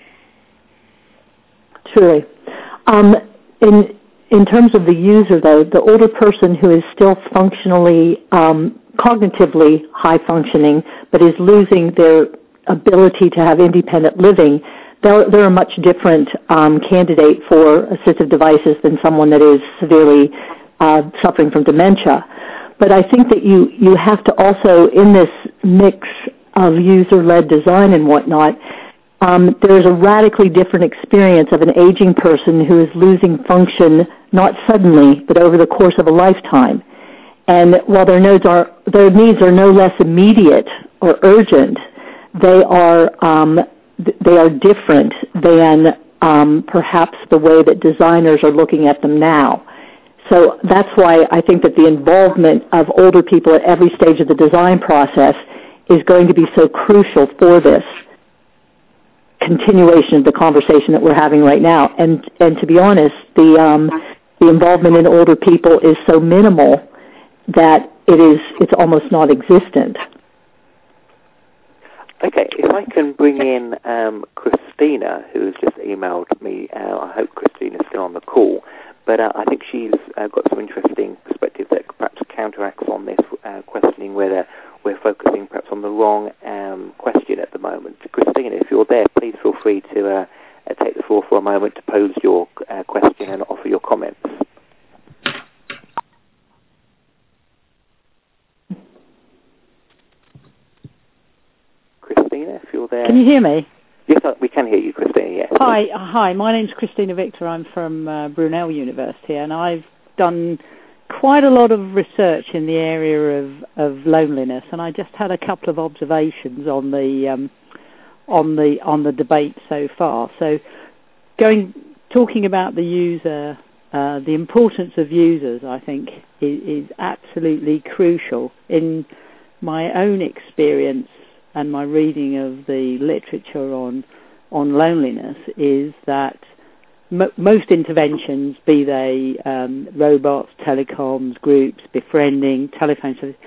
Truly. In terms of the user, though, the older person who is still functionally, cognitively high functioning, but is losing their ability to have independent living, they're a much different candidate for assistive devices than someone that is severely suffering from dementia. But I think that you have to also, in this mix of user-led design and whatnot, there's a radically different experience of an aging person who is losing function not suddenly, but over the course of a lifetime. And while their needs are no less immediate or urgent, they are different than perhaps the way that designers are looking at them now. So that's why I think that the involvement of older people at every stage of the design process is going to be so crucial for this continuation of the conversation that we're having right now. And to be honest, the involvement in older people is so minimal that it's almost non-existent. Okay, if I can bring in Christina, who has just emailed me. I hope Christina's still on the call, but I think she's got some interesting perspective that perhaps counteracts on this, questioning whether we're focusing perhaps on the wrong question at the moment. Christina, if you're there, please feel free to take the floor for a moment to pose your question and offer your comments. Christina, if you're there. Can you hear me? Yes, we can hear you, Christina, yes. Hi. My name's Christina Victor. I'm from Brunel University, and I've done quite a lot of research in the area of loneliness, and I just had a couple of observations on the debate so far. So, talking about the user, the importance of users, I think, is absolutely crucial. In my own experience and my reading of the literature on loneliness, is that most interventions, be they robots, telecoms, groups, befriending, telephone service,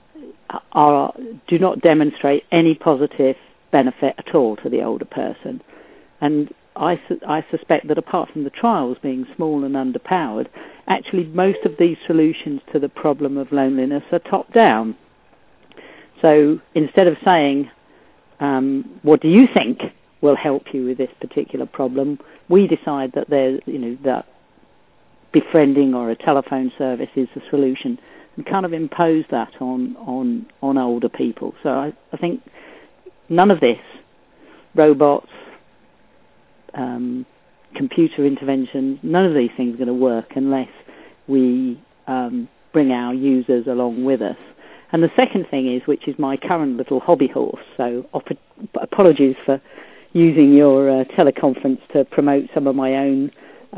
do not demonstrate any positive benefit at all to the older person. And I suspect that apart from the trials being small and underpowered, actually most of these solutions to the problem of loneliness are top-down. So instead of saying, what do you think will help you with this particular problem, we decide that that befriending or a telephone service is the solution, and kind of impose that on older people. So I think none of this, robots, computer interventions, none of these things are going to work unless we bring our users along with us. And the second thing is, which is my current little hobby horse, so apologies for using your teleconference to promote some of my own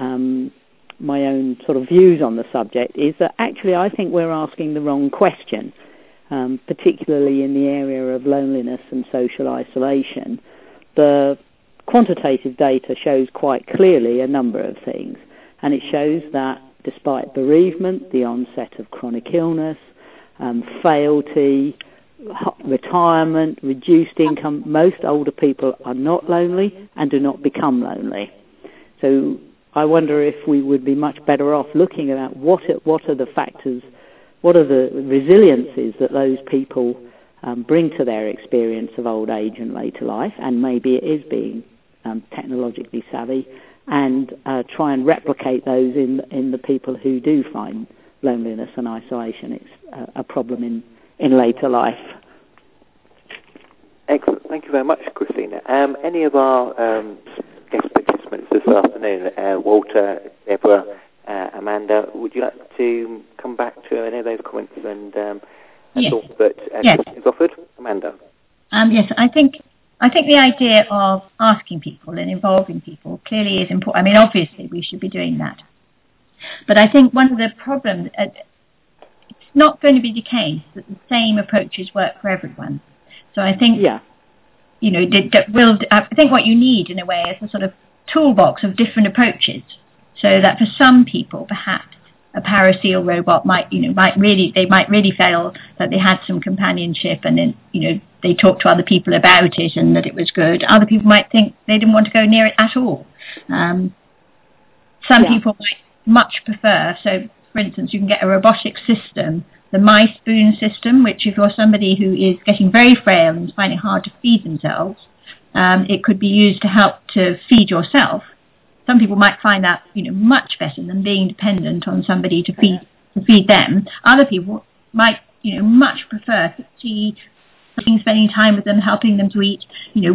sort of views on the subject, is that actually I think we're asking the wrong question, particularly in the area of loneliness and social isolation. The quantitative data shows quite clearly a number of things, and it shows that despite bereavement, the onset of chronic illness, frailty, retirement, reduced income, most older people are not lonely and do not become lonely. So I wonder if we would be much better off looking at what are the factors, what are the resiliences that those people bring to their experience of old age and later life, and maybe it is being technologically savvy, and try and replicate those in the people who do find loneliness and isolation. It's a problem in later life. Excellent. Thank you very much, Christina. Any of our guest participants this afternoon, Walter, Deborah, Amanda, would you like to come back to any of those comments and yes. thoughts that Christine's offered? Amanda? Yes, I think the idea of asking people and involving people clearly is important. I mean, obviously, we should be doing that. But I think one of the problems, it's not going to be the case that the same approaches work for everyone. So I think, I think what you need, in a way, is a sort of toolbox of different approaches, so that for some people, perhaps a paraseal robot might really feel that they had some companionship, and then they talked to other people about it and that it was good. Other people might think they didn't want to go near it at all. Some people might much prefer. So, for instance, you can get a robotic system, the MySpoon system, which if you're somebody who is getting very frail and is finding it hard to feed themselves, it could be used to help to feed yourself. Some people might find that much better than being dependent on somebody to feed them. Other people might much prefer spending time with them, helping them to eat.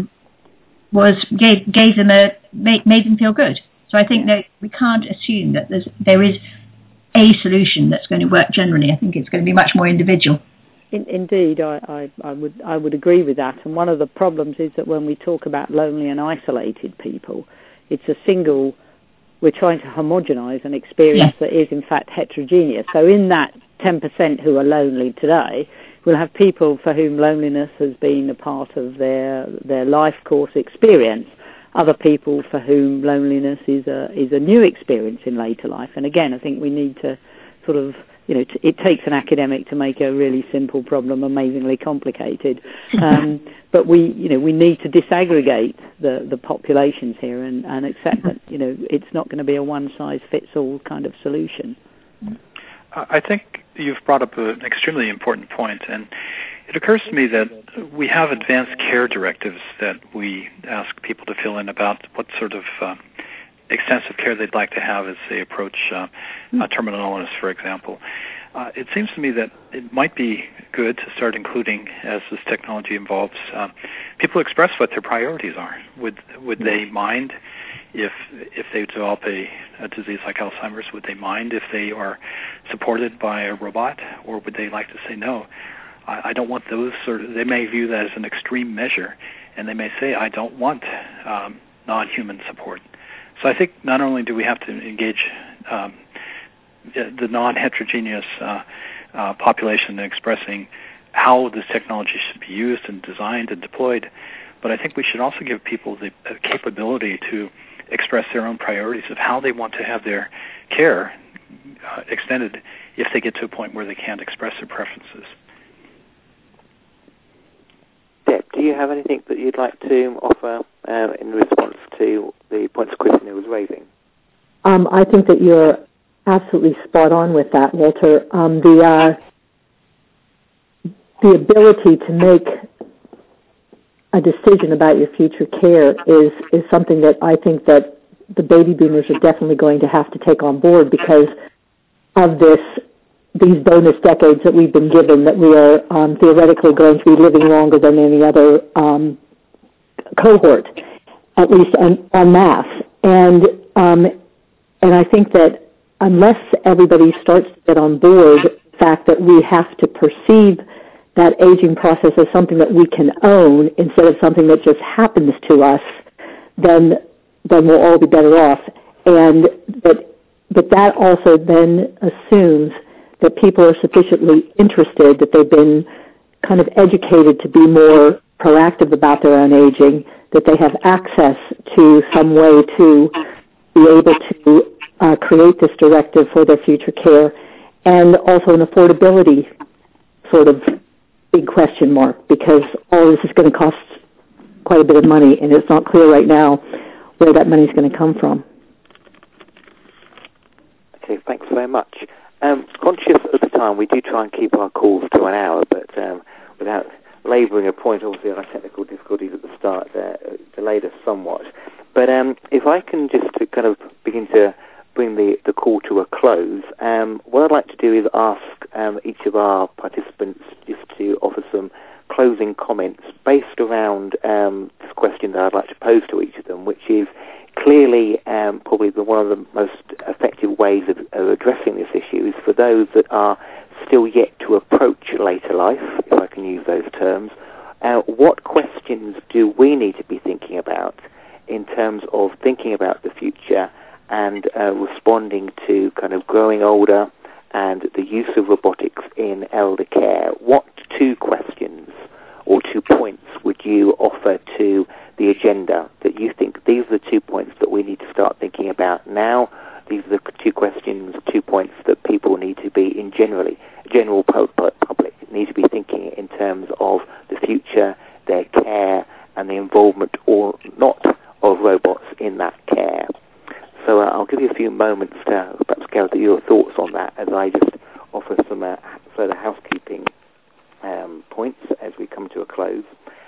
Made them feel good. So I think that we can't assume that there is a solution that's going to work generally. I think it's going to be much more individual. Indeed, I would agree with that. And one of the problems is that when we talk about lonely and isolated people, it's we're trying to homogenise an experience that is in fact heterogeneous. So in that 10% who are lonely today, we'll have people for whom loneliness has been a part of their life course experience. Other people for whom loneliness is a new experience in later life. And again, I think we need to sort of, it takes an academic to make a really simple problem amazingly complicated. But we need to disaggregate the populations here and accept that, it's not going to be a one-size-fits-all kind of solution. I think you've brought up an extremely important point, and it occurs to me that we have advanced care directives that we ask people to fill in about what sort of extensive care they'd like to have as they approach terminal illness, for example. It seems to me that it might be good to start including, as this technology evolves, people express what their priorities are. Would they mind if they develop a disease like Alzheimer's? Would they mind if they are supported by a robot, or would they like to say no? I don't want those they may view that as an extreme measure, and they may say, I don't want non-human support. So I think not only do we have to engage the non-heterogeneous population in expressing how this technology should be used and designed and deployed, but I think we should also give people the capability to express their own priorities of how they want to have their care extended if they get to a point where they can't express their preferences. Deb, do you have anything that you'd like to offer in response to the points Christina was raising? I think that you're absolutely spot on with that, Walter. The ability to make a decision about your future care is something that I think that the baby boomers are definitely going to have to take on board because of these bonus decades that we've been given, that we are theoretically going to be living longer than any other cohort, at least en masse. And I think that unless everybody starts to get on board the fact that we have to perceive that aging process as something that we can own instead of something that just happens to us, then we'll all be better off. But that also then assumes that people are sufficiently interested, that they've been kind of educated to be more proactive about their own aging, that they have access to some way to be able to create this directive for their future care, and also an affordability sort of big question mark, because all this is going to cost quite a bit of money, and it's not clear right now where that money is going to come from. Okay, thanks very much. Conscious of the time, we do try and keep our calls to an hour, but without labouring a point, obviously our technical difficulties at the start delayed us somewhat. But if I can just kind of begin to bring the call to a close, what I'd like to do is ask each of our participants just to offer some closing comments based around this question that I'd like to pose to each of them, which is clearly probably one of the most effective ways of addressing this issue is for those that are still yet to approach later life, if I can use those terms. What questions do we need to be thinking about in terms of thinking about the future and responding to kind of growing older and the use of robotics in elder care? What 2 questions or 2 points would you offer to the agenda that you think these are the 2 points that we need to start thinking about now? These are the 2 questions, 2 points that people need to be in general public need to be thinking in terms of the future, their care, and the involvement or not of robots in that care. So I'll give you a few moments to perhaps gather your thoughts on that as I just offer some further housekeeping points as we come to a close.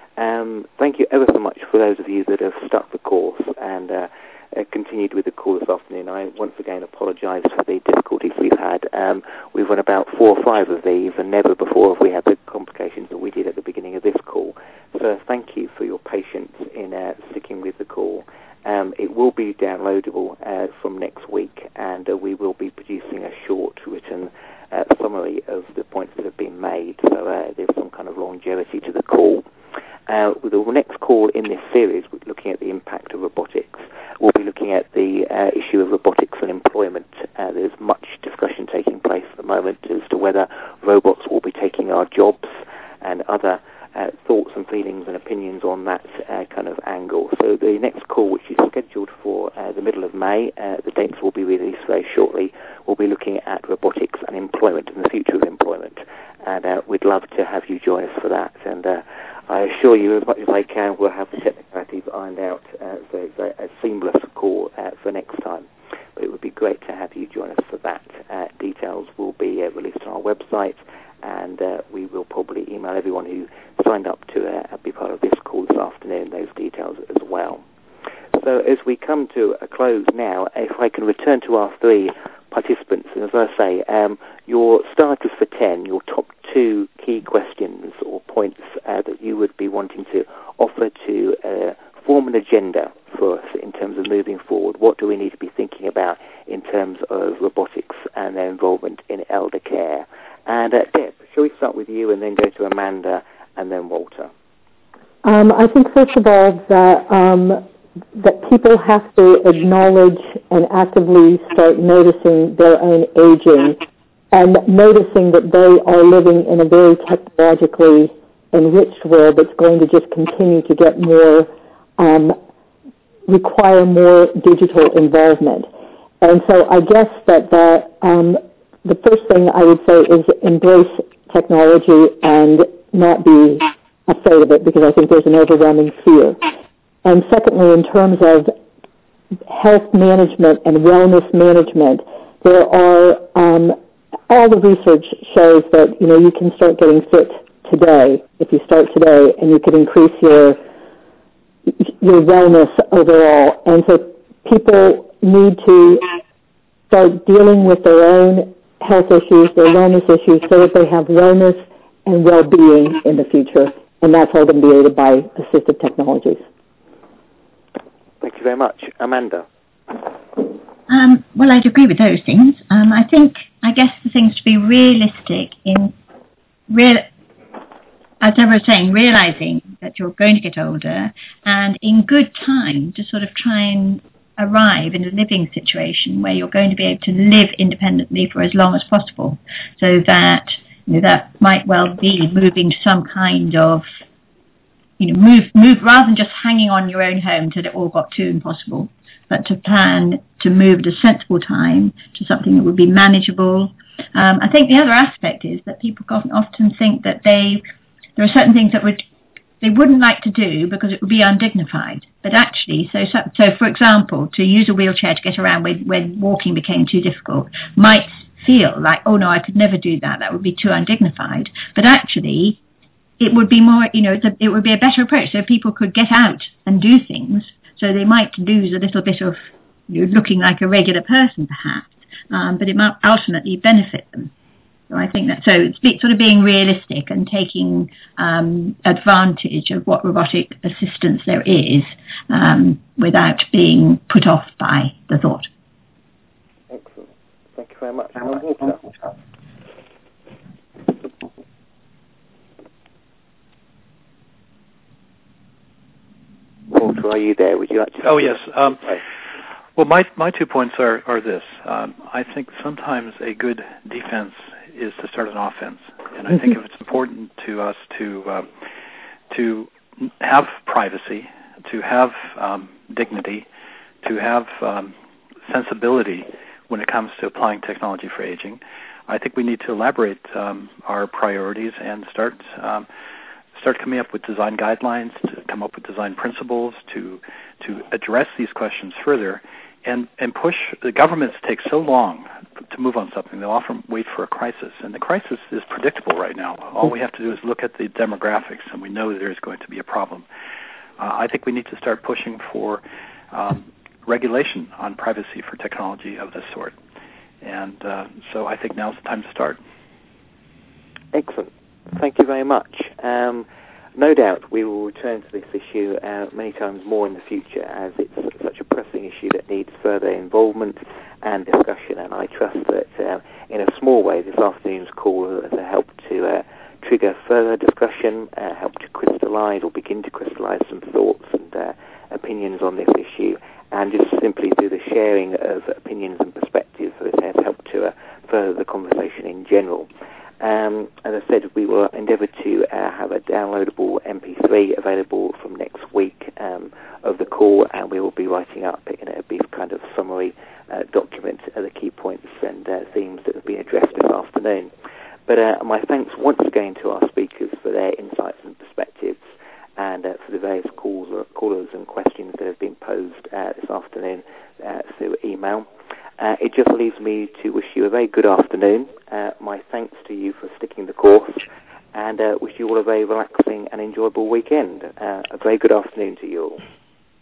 Thank you ever so much for those of you that have stuck the course and continued with the call this afternoon. I once again apologise for the difficulties we've had. We've run about 4 or 5 of these, and never before have we had the complications that we did at the beginning of this call. So thank you for your patience in sticking with the call. It will be downloadable from next week, and we will be producing a short written summary of the points that have been made, so there's some kind of longevity to the call. With the next call in this series, we're looking at the impact of robotics. We'll be looking at the issue of robotics and employment. There's much discussion taking place at the moment as to whether robots will be taking our jobs, and other thoughts and feelings and opinions on that kind of angle. So the next call, which is scheduled for the middle of May, the dates will be released very shortly, we'll be looking at robotics and employment and the future of employment. And we'd love to have you join us for that. And I assure you, as much as I can, we'll have the technicalities ironed out, so it's a seamless call for next time. But it would be great to have you join us for that. Details will be released on our website, and we will probably email everyone who signed up to be part of this call this afternoon those details as well. So as we come to a close now, if I can return to our 3 participants, and as I say, your starters for 10, your top 2 key questions or points that you would be wanting to offer to form an agenda for us in terms of moving forward. What do we need to be thinking about in terms of robotics and their involvement in elder care? And Deb, shall we start with you and then go to Amanda and then Walter? I think, first of all, that people have to acknowledge and actively start noticing their own aging and noticing that they are living in a very technologically enriched world that's going to just continue to get more, require more digital involvement. And so I guess that the first thing I would say is embrace technology and not be afraid of it, because I think there's an overwhelming fear. And secondly, in terms of health management and wellness management, there are all the research shows that you can start getting fit today if you start today, and you can increase your wellness overall. And so people need to start dealing with their own health issues, their wellness issues, so that they have wellness and well-being in the future. And that's all going to be aided by assistive technologies. Thank you very much. Amanda? Well, I'd agree with those things. I guess the things to be realistic as I was saying, realizing that you're going to get older, and in good time to sort of try and arrive in a living situation where you're going to be able to live independently for as long as possible, so that that might well be moving to some kind of move rather than just hanging on your own home till it all got too impossible, but to plan to move at a sensible time to something that would be manageable. I think the other aspect is that people often think that there are certain things that they wouldn't like to do because it would be undignified. But actually, so for example, to use a wheelchair to get around when walking became too difficult might feel like, oh no, I could never do that. That would be too undignified. But actually, it would be more, it would be a better approach. So people could get out and do things. So they might lose a little bit of looking like a regular person, perhaps, but it might ultimately benefit them. So I think it's sort of being realistic and taking advantage of what robotic assistance there is without being put off by the thought. Excellent. you very much. And Walter. Walter, are you there? Would you like to? Oh, yes. Well, my 2 points are this. I think sometimes a good defense is to start an offense, and I think if it's important to us to have privacy, to have dignity, to have sensibility when it comes to applying technology for aging, I think we need to elaborate our priorities and start coming up with design guidelines, to come up with design principles, to address these questions further, and push. The governments take so long to move on something. They'll often wait for a crisis, and the crisis is predictable right now. All we have to do is look at the demographics, and we know there's going to be a problem. I think we need to start pushing for regulation on privacy for technology of this sort. And so I think now's the time to start. Excellent. Thank you very much. No doubt we will return to this issue many times more in the future, as it's such a pressing issue that needs further involvement and discussion. And I trust that in a small way this afternoon's call has helped to trigger further discussion, help to crystallise or begin to crystallise some thoughts and opinions on this issue, and just simply through the sharing of opinions and perspectives, it has helped to further the conversation in general. As I said, we will endeavour to have a downloadable MP3 available from next week of the call, and we will be writing up in a brief kind of summary document the key points and themes that have been addressed this afternoon. But my thanks once again to our speakers for their insights and perspectives, and for the various callers and questions that have been posed this afternoon through email. It just leaves me to wish you a very good afternoon. My thanks to you for sticking the course, and wish you all a very relaxing and enjoyable weekend. A very good afternoon to you all.